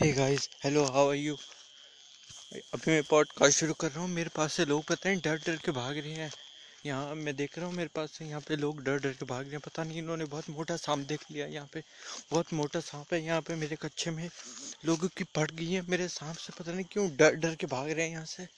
Hey guys, hello, how are you. अभी मैं podcast शुरू कर रहा हूँ। मेरे पास से लोग पता नहीं डर डर के भाग रहे हैं। यहाँ मैं देख रहा हूँ, मेरे पास से यहाँ पे लोग डर डर के भाग रहे हैं। पता नहीं इन्होंने बहुत मोटा सांप देख लिया। यहाँ पे बहुत मोटा सांप है। यहाँ पे मेरे कच्चे में लोगों की पड़ गई है। मेरे सांप से पता नहीं क्यों डर डर के भाग रहे हैं यहाँ से।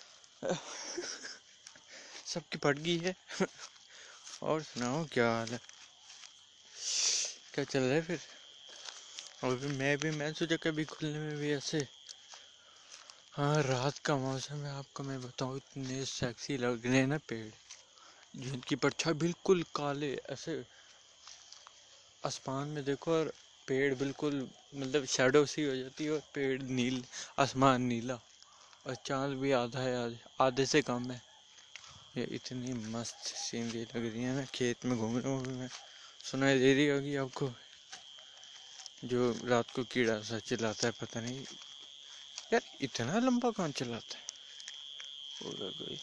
सबकी पड़ गई है। और सुनाओ, क्या हाल है, क्या चल रहा है फिर। और भी मैं सोचा कभी खुलने में भी ऐसे। हाँ, रात का मौसम है। आपको मैं बताऊँ, इतने सेक्सी लग रहे हैं ना पेड़, जिनकी परछाई बिल्कुल काले ऐसे आसमान में देखो, और पेड़ बिल्कुल मतलब शैडो सी हो जाती है, और पेड़ आसमान नीला, और चांद भी आधा है, आधे से कम है। ये इतनी मस्त सीनरी लग रही है ना। खेत में घूम रहा हूँ मैं। सुनाई दे रही होगी आपको, जो रात को कीड़ा सा चिल्लाता है। पता नहीं यार, इतना लंबा कौन चलाता है। होगा कोई।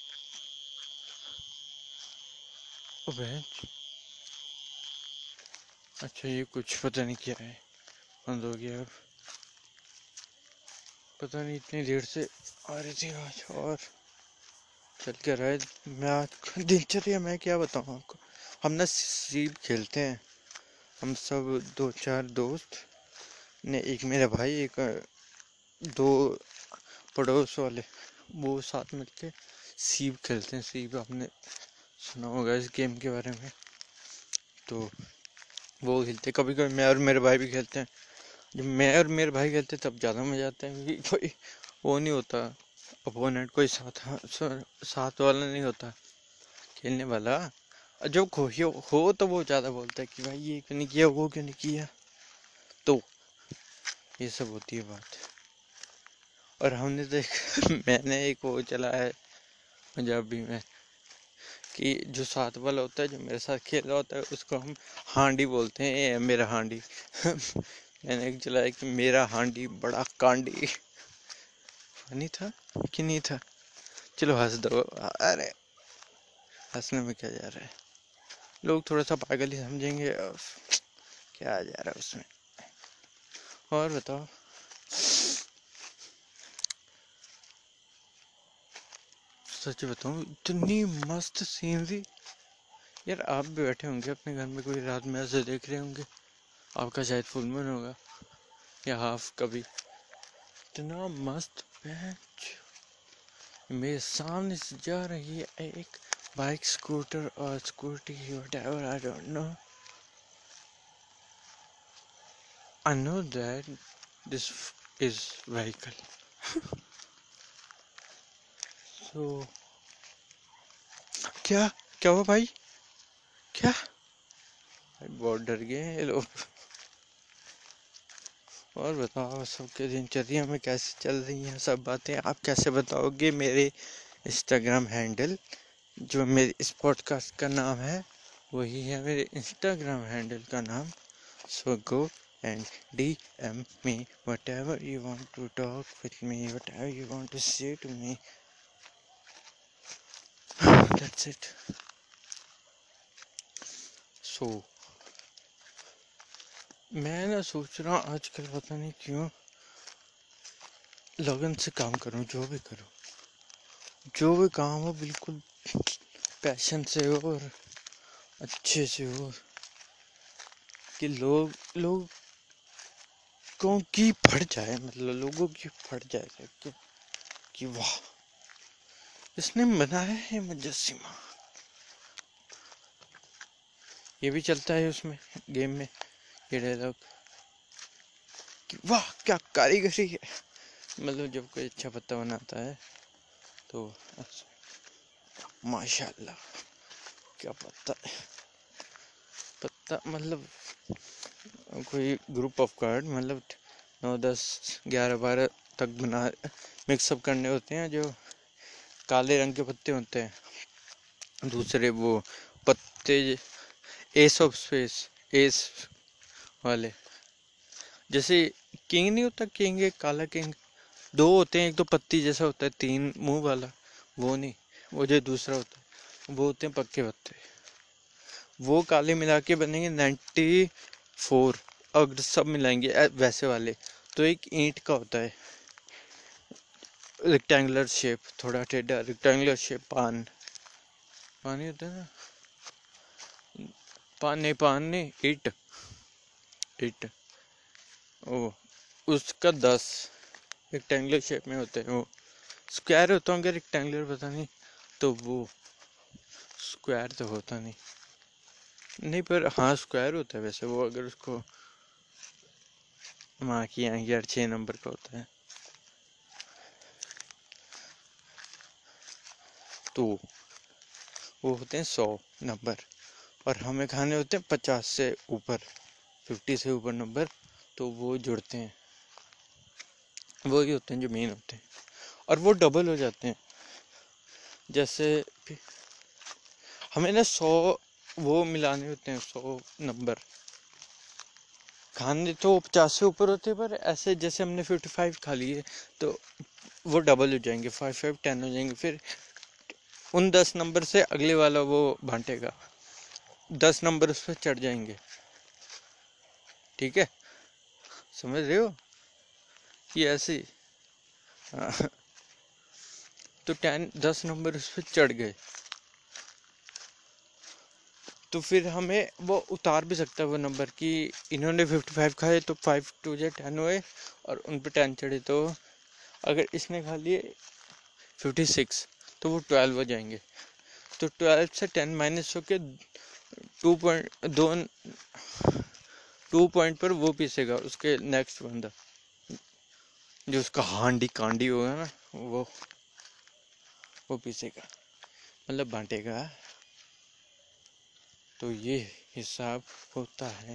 ओ बेंच। अच्छा, ये कुछ पता नहीं क्या है, बंद हो गया अब। पता नहीं इतनी देर से आ रही थी आज, और चल के रहा है। मैं आज दिनचर्या मैं क्या बताऊँ आपको। हम ना सीप खेलते हैं, हम सब दो चार दोस्त ने, एक मेरा भाई, एक दो पड़ोस वाले, वो साथ मिलके सीप खेलते हैं। सीप आपने सुना होगा इस गेम के बारे में। तो वो खेलते, कभी कभी मैं और मेरे भाई भी खेलते हैं। जब मैं और मेरे भाई खेलते तब ज़्यादा मजा आता है, क्योंकि कोई वो नहीं होता, अपोनेंट कोई साथ वाला नहीं होता खेलने वाला। और जब हो तो वो ज़्यादा बोलता है कि भाई ये क्यों नहीं किया, वो क्यों नहीं किया। तो ये सब होती है बात। और हमने तो मैंने एक वो चला है पंजाबी में, कि जो साथ वाला होता है, जो मेरे साथ खेल रहा होता है, उसको हम हांडी बोलते हैं। ये है मेरा हांडी। मैंने एक चला है कि मेरा हांडी बड़ा कांडी। फनी था कि नहीं था। चलो हंस दो। अरे, हंसने में क्या जा रहा है। लोग थोड़ा सा पागल ही समझेंगे, और क्या आ जा रहा है उसमें। और बताओ। सच बताऊं, इतनी मस्त सीनरी। यार, आप भी बैठे होंगे अपने घर में, कोई रात में ऐसे देख रहे होंगे। आपका शायद फुल मून होगा, या हाफ कभी। इतना मस्त पैच। मेरे सामने से जा रही है एक बाइक, स्कूटर और scooty, whatever, I don't know. I know that this is vehicle. So क्या क्या हुआ भाई, क्या भाई, बहुत डर गए हैं ये लोग। और बताओ, सबके दिनचर्या में कैसे चल रही हैं सब बातें, आप कैसे बताओगे। मेरे इंस्टाग्राम हैंडल, जो मेरे इस पॉडकास्ट का नाम है, वही है मेरे इंस्टाग्राम हैंडल का नाम। सो गो and DM me whatever you want to talk with me, whatever you want to say to me. That's it. So मैं ना सोच रहा हूँ आजकल, पता नहीं क्यों, लगन से काम करूँ। जो भी काम हो बिल्कुल पैशन से हो, और अच्छे से हो, कि लोगों की फट जाए, मतलब लोगों की फट जाए कि वाह, इसने बनाया है मुजस्सिमा। ये भी चलता है उसमें, गेम में, ये डायलॉग कि वाह क्या कारीगरी है। मतलब जब कोई अच्छा पत्ता बनाता है तो माशाल्लाह, क्या पत्ता मतलब कोई ग्रुप ऑफ कार्ड, मतलब 9 10 11 12 तक बना मिक्सअप करने होते हैं। जो काले रंग के पत्ते होते हैं, दूसरे वो पत्ते, एस ऑफ स्पेस, एस वाले, जैसे किंग नहीं होता, किंग एक काला किंग, दो होते हैं, एक तो पत्ती जैसा होता है, तीन मुंह वाला, वो नहीं, वो जो दूसरा होता है, वो होते हैं पक्के पत्ते। वो काले मिला के बनेंगे 94, अगर सब मिलाएंगे वैसे वाले, तो एक ईंट का होता है रेक्टेंगुलर शेप, थोड़ा टेढ़ा रेक्टेंगुलर शेप, पान पानी होता है ना, पान नहीं, ईट ईट, ओ उसका 10 रेक्टेंगुलर शेप में होते हैं। वो स्क्वायर होता होंगे, रेक्टेंगुलर पता नहीं, तो वो स्क्वायर तो होता नहीं, नहीं पर हाँ स्क्वायर होता है वैसे वो, अगर उसको माँ की यहाँ यार 6 नंबर का होता है। तो वो होते हैं 100 नंबर, और हमें खाने होते हैं 50 से ऊपर, 50 से ऊपर नंबर, तो वो जुड़ते हैं, वो ही होते हैं जो मेन होते हैं, और वो डबल हो जाते हैं। जैसे हमें ना 100 वो मिलाने होते हैं, 100 नंबर खाने, तो 50 से ऊपर होते हैं, पर ऐसे जैसे हमने 55 खा लिए तो वो डबल हो जाएंगे, 5 5 10 हो जाएंगे, फिर उन 10 नंबर से अगले वाला वो बांटेगा, 10 नंबर उस पर चढ़ जाएंगे, ठीक है, समझ रहे हो ये ऐसे ही। हाँ, तो 10 नंबर उस पर चढ़ गए, तो फिर हमें वो उतार भी सकता है वो नंबर कि इन्होंने 55 खाए तो 5 2 10 हुए, और उन पर 10 चढ़े, तो अगर इसने खा लिए 56 तो वो 12 हो जाएंगे, तो 12 से 10 माइनस होके 2 पॉइंट पर वो पीसेगा उसके नेक्स्ट बंदा, जो उसका हांडी कांडी होगा ना, वो पीसेगा, मतलब बांटेगा। तो ये हिसाब होता है।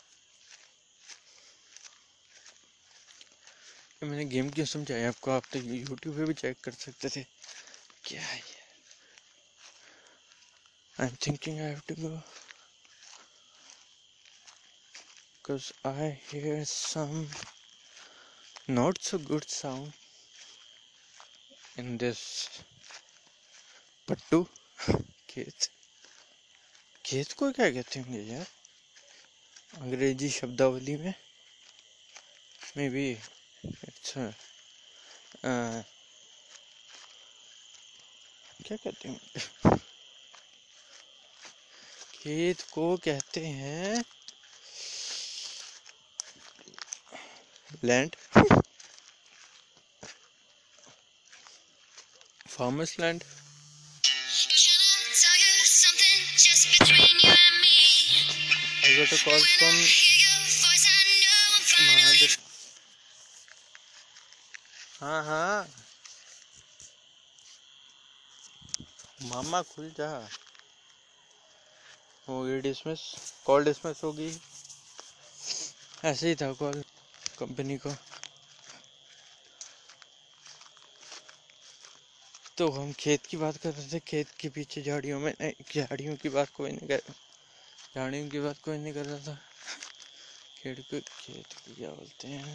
मैंने गेम क्यों समझाया आपको, आप तो यूट्यूब पे भी चेक कर सकते थे। क्या है ये? I am thinking I have to go because I hear some not so good sound in this पट्टू। खेत, खेत को क्या कहते होंगे यार अंग्रेजी शब्दावली में, मे बी अच्छा क्या कहते हैं, खेत को कहते हैं land, farmers land. I got a call from Mahadev. हाँ हाँ मामा खुल जा, हो गई डिसमिस, कॉल डिसमिस होगी, ऐसे ही था कॉल कंपनी को। तो हम खेत की बात कर रहे थे, खेत के पीछे झाड़ियों में, झाड़ियों की बात कोई नहीं कर, झाड़ियों की बात कोई नहीं कर रहा था, खेत को क्या बोलते हैं।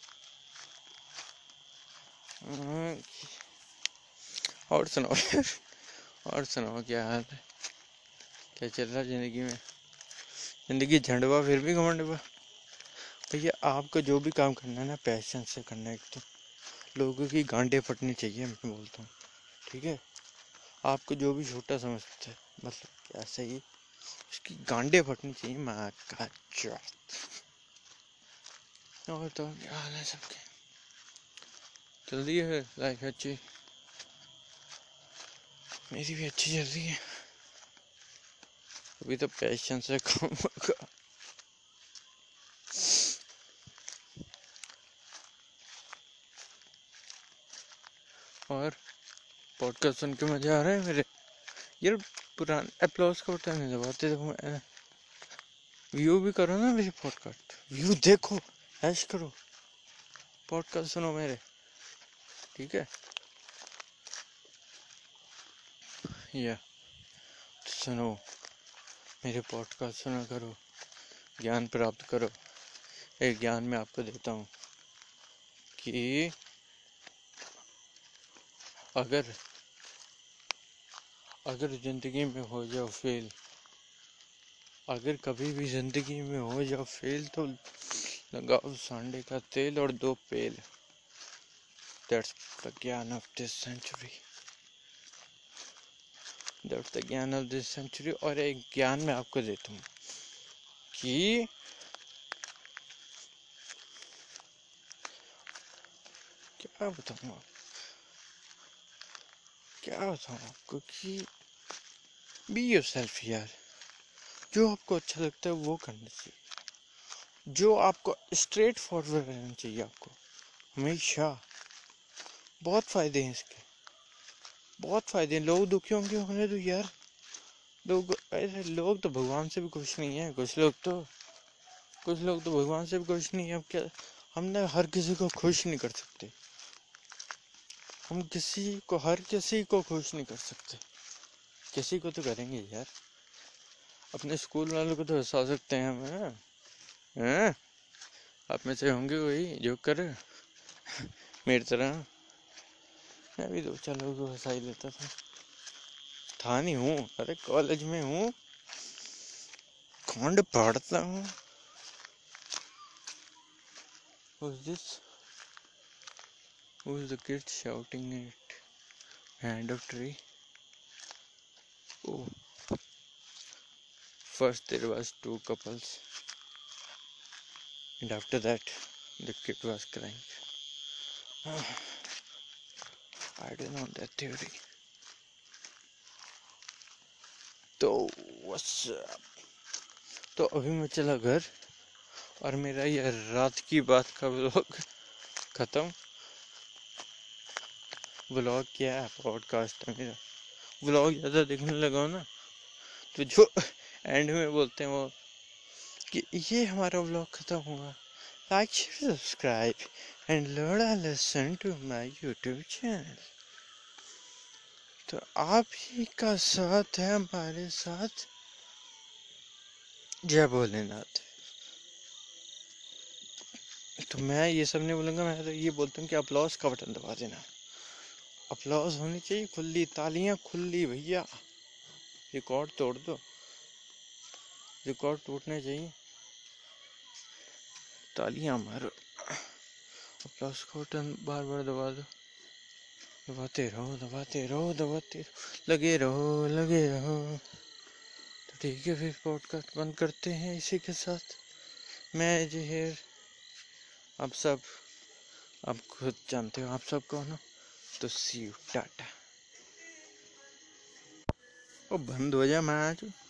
और सुनाओ और सुनाओ क्या हाल है, क्या चल रहा है जिंदगी में, जिंदगी झंडवा फिर भी घमंडवा। भैया आपको जो भी काम करना है ना पैशन से करना है, तो लोगों की गांडें फटनी चाहिए, मैं बोलता हूँ, ठीक है। आपको जो भी छोटा समझते हैं, मतलब ऐसे ही उसकी गांडें फटनी चाहिए, माँ का चौथ। और तो क्या हाल है सबके, चल रही है लाइफ अच्छी, मेरी भी अच्छी चल रही है, अभी तो पैशन से काम होगा। और पॉडकास्ट सुन के मजा आ रहा है मेरे यार, पुराने अप्लॉज का बटन नहीं दबाते, देखो व्यू भी करो ना मेरे पॉडकास्ट, व्यू देखो, ऐश करो, पॉडकास्ट सुनो मेरे, ठीक है। या सुनो मेरे पॉडकास्ट सुना करो, ज्ञान प्राप्त करो। एक ज्ञान मैं आपको देता हूँ कि अगर अगर जिंदगी में हो जाओ फेल, अगर कभी भी जिंदगी में हो जाओ फेल, तो लगाओ सांडे का तेल और 2 पेल। That's the gyan of this century. That's the gyan of this century. और एक ज्ञान मैं आपको देता हूँ कि क्या बताऊँ आपको कि बी योरसेल्फ यार। जो आपको अच्छा लगता है वो करना चाहिए, जो आपको स्ट्रेट फॉरवर्ड रहना चाहिए आपको हमेशा। बहुत फायदे हैं इसके, बहुत फायदे हैं। लोग दुखी होंगे होने दो यार। लोग ऐसे लोग तो भगवान से भी खुश नहीं है। कुछ लोग तो भगवान से भी खुश नहीं है। अब क्या, हमने हर किसी को खुश नहीं कर सकते। हम हर किसी को खुश नहीं कर सकते। किसी को तो करेंगे यार। अपने स्कूल वालों को तो हंसा सकते हैं हम, हैं? आप में से होंगे कोई जो कर मेरी तरह। मैं भी 2-4 लोगों को हंसा ही लेता था नहीं हूँ। अरे कॉलेज में हूँ, खंड पढ़ता हूँ। Who's this? Who's the kid shouting at hand of tree? Oh, first there was 2 couples, and after that the kid was crying. I don't know that theory. तो what's up? तो अभी मैं चला घर और मेरा यह रात की बात का व्लॉग खत्म। व्लॉग क्या है, पॉडकास्ट है मेरा। व्लॉग ज़्यादा देखने लगा ना तो जो एंड में बोलते हैं वो कि ये हमारा व्लॉग खत्म हुआ। Like, share, subscribe and learn a lesson to my YouTube channel. तो आप ही का साथ है हमारे साथ। जय भोलेनाथ। तो मैं ये सब नहीं बोलूँगा, मैं तो ये बोलता हूँ कि अपलॉज का बटन दबा देना। अपलॉज होनी चाहिए, खुली तालियां खुली भैया। रिकॉर्ड तोड़ दो, रिकॉर्ड टूटने चाहिए, तालियां मारो। अपलॉज का बटन बार बार दबा दो। दबाते रहो, दबाते रहो, दबाते रहो, लगे रहो। तो ठीक है, फिर पॉडकास्ट बंद करते हैं इसी के साथ। मैं जहेर, आप खुद जानते हो आप सब कौन हो। तो सी यू, टाटा। ओ बंद हो जा, मैं आज